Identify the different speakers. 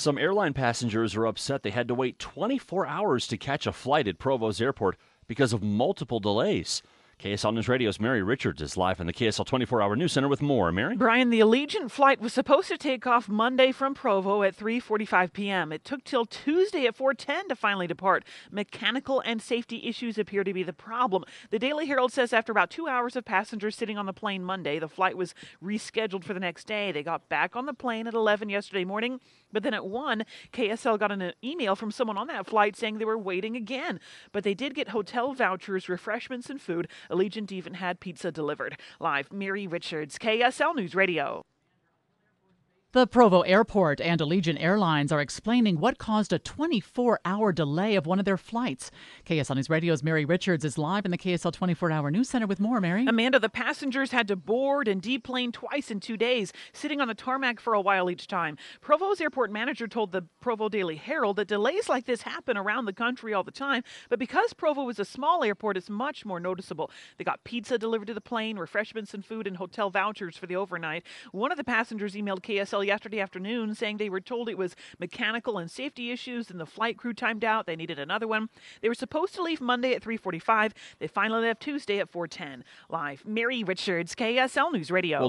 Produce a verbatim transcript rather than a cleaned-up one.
Speaker 1: Some airline passengers are upset they had to wait twenty-four hours to catch a flight at Provo's airport because of multiple delays. K S L News Radio's Mary Richards is live in the K S L twenty-four hour News Center with more. Mary?
Speaker 2: Brian, the Allegiant flight was supposed to take off Monday from Provo at three forty-five p.m. It took till Tuesday at four ten to finally depart. Mechanical and safety issues appear to be the problem. The Daily Herald says after about two hours of passengers sitting on the plane Monday, the flight was rescheduled for the next day. They got back on the plane at eleven yesterday morning, but then at one, K S L got an email from someone on that flight saying they were waiting again. But they did get hotel vouchers, refreshments, and food. Allegiant even had pizza delivered. Live, Mary Richards, K S L News Radio.
Speaker 3: The Provo Airport and Allegiant Airlines are explaining what caused a twenty-four hour delay of one of their flights. K S L News Radio's Mary Richards is live in the K S L twenty-four hour News Center with more. Mary?
Speaker 2: Amanda, the passengers had to board and deplane twice in two days, sitting on the tarmac for a while each time. Provo's airport manager told the Provo Daily Herald that delays like this happen around the country all the time, but because Provo is a small airport, it's much more noticeable. They got pizza delivered to the plane, refreshments and food, and hotel vouchers for the overnight. One of the passengers emailed K S L yesterday afternoon saying they were told it was mechanical and safety issues and the flight crew timed out. They needed another one. They were supposed to leave Monday at three forty-five. They finally left Tuesday at four ten. Live, Mary Richards, K S L News Radio.